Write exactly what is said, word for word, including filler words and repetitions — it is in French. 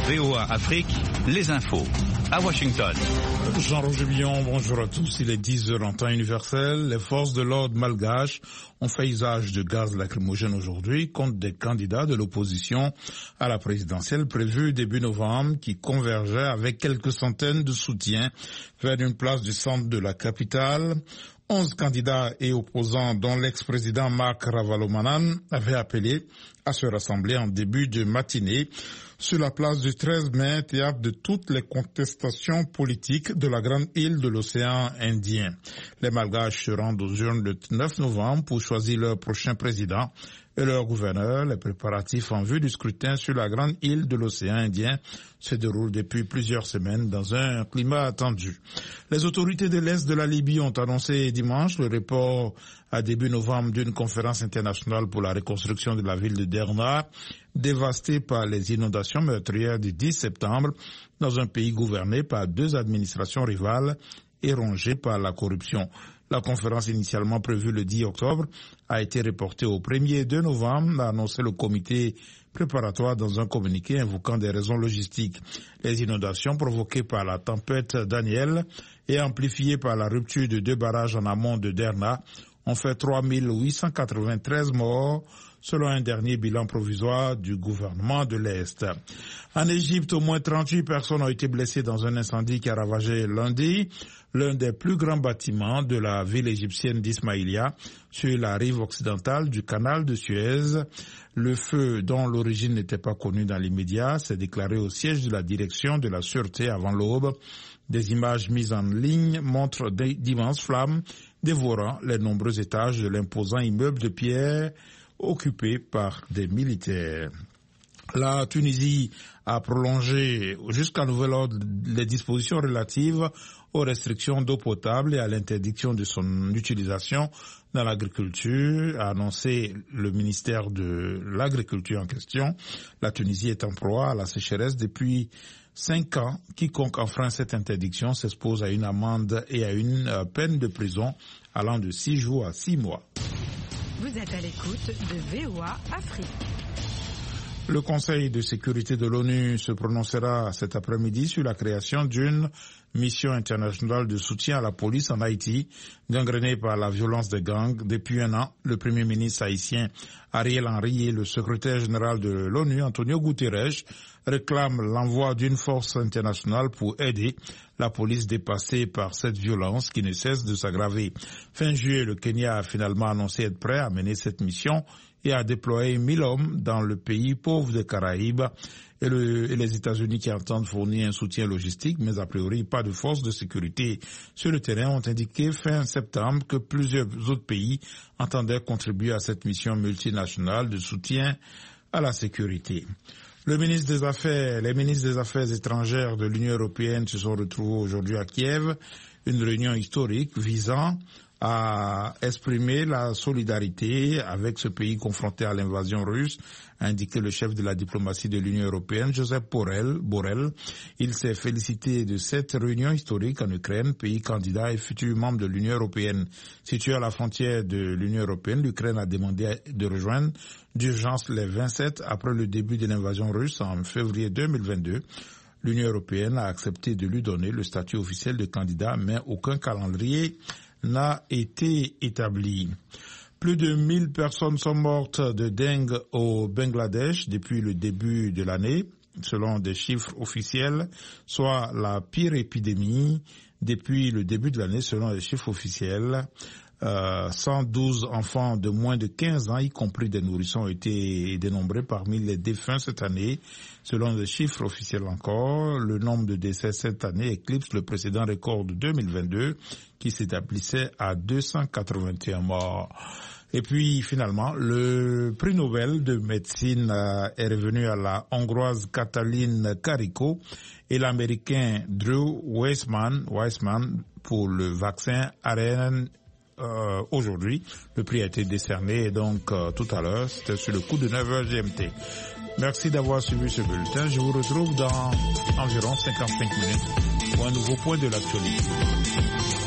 V O A Afrique, les infos. À Washington. Jean-Roger Billon, bonjour à tous. Il est dix heures en temps universel. Les forces de l'ordre malgaches ont fait usage de gaz lacrymogène aujourd'hui contre des candidats de l'opposition à la présidentielle prévue début novembre qui convergeaient avec quelques centaines de soutiens vers une place du centre de la capitale. Onze candidats et opposants dont l'ex-président Marc Ravalomanan avait appelé à se rassembler en début de matinée sur la place du treize mai, théâtre de toutes les contestations politiques de la grande île de l'océan Indien. Les Malgaches se rendent aux urnes le neuf novembre pour choisir leur prochain président et leur gouverneur. Les préparatifs en vue du scrutin sur la grande île de l'océan Indien se déroulent depuis plusieurs semaines dans un climat attendu. Les autorités de l'Est de la Libye ont annoncé dimanche le report à début novembre d'une conférence internationale pour la reconstruction de la ville de Derna, dévastée par les inondations meurtrières du dix septembre dans un pays gouverné par deux administrations rivales et rongé par la corruption. La conférence initialement prévue le dix octobre a été reportée au premier deux novembre, a annoncé le comité préparatoire dans un communiqué invoquant des raisons logistiques. Les inondations provoquées par la tempête Daniel et amplifiées par la rupture de deux barrages en amont de Derna ont fait trois mille huit cent quatre-vingt-treize morts, selon un dernier bilan provisoire du gouvernement de l'Est. En Égypte, au moins trente-huit personnes ont été blessées dans un incendie qui a ravagé lundi l'un des plus grands bâtiments de la ville égyptienne d'Ismaïlia, sur la rive occidentale du canal de Suez. Le feu, dont l'origine n'était pas connue dans l'immédiat, s'est déclaré au siège de la direction de la sûreté avant l'aube. Des images mises en ligne montrent d'immenses flammes dévorant les nombreux étages de l'imposant immeuble de pierre occupé par des militaires. La Tunisie a prolongé jusqu'à nouvel ordre les dispositions relatives aux restrictions d'eau potable et à l'interdiction de son utilisation dans l'agriculture, a annoncé le ministère de l'Agriculture en question. La Tunisie est en proie à la sécheresse depuis cinq ans. Quiconque enfreint cette interdiction s'expose à une amende et à une peine de prison allant de six jours à six mois. Vous êtes à l'écoute de V O A Afrique. Le Conseil de sécurité de l'ONU se prononcera cet après-midi sur la création d'une mission internationale de soutien à la police en Haïti, gangrénée par la violence des gangs. Depuis un an, le Premier ministre haïtien Ariel Henry et le secrétaire général de l'ONU, Antonio Guterres, réclament l'envoi d'une force internationale pour aider la police dépassée par cette violence qui ne cesse de s'aggraver. Fin juillet, le Kenya a finalement annoncé être prêt à mener cette mission et a déployé mille hommes dans le pays pauvre des Caraïbes, et, le, et les États-Unis qui entendent fournir un soutien logistique, mais a priori pas de forces de sécurité sur le terrain, ont indiqué fin septembre que plusieurs autres pays entendaient contribuer à cette mission multinationale de soutien à la sécurité. Le ministre des Affaires, les ministres des Affaires étrangères de l'Union européenne se sont retrouvés aujourd'hui à Kiev, une réunion historique visant à exprimer la solidarité avec ce pays confronté à l'invasion russe, a indiqué le chef de la diplomatie de l'Union européenne, Joseph Borrell. Borrell. Il s'est félicité de cette réunion historique en Ukraine, pays candidat et futur membre de l'Union européenne. Situé à la frontière de l'Union européenne, l'Ukraine a demandé de rejoindre d'urgence les vingt-sept après le début de l'invasion russe en février deux mille vingt-deux. L'Union européenne a accepté de lui donner le statut officiel de candidat, mais aucun calendrier n'a été établi. Plus de mille personnes sont mortes de dengue au Bangladesh depuis le début de l'année, selon des chiffres officiels, soit la pire épidémie depuis le début de l'année, selon les chiffres officiels. Euh, cent douze enfants de moins de quinze ans, y compris des nourrissons, ont été dénombrés parmi les défunts cette année. Selon les chiffres officiels encore, le nombre de décès cette année éclipse le précédent record de deux mille vingt-deux qui s'établissait à deux cent quatre-vingt-un morts. Et puis finalement, le prix Nobel de médecine euh, est revenu à la Hongroise Katalin Karikó et l'Américain Drew Weissman, Weissman pour le vaccin A R N. Euh, aujourd'hui, le prix a été décerné et donc euh, tout à l'heure, c'était sur le coup de neuf heures G M T. Merci d'avoir suivi ce bulletin. Je vous retrouve dans environ cinquante-cinq minutes pour un nouveau point de l'actualité.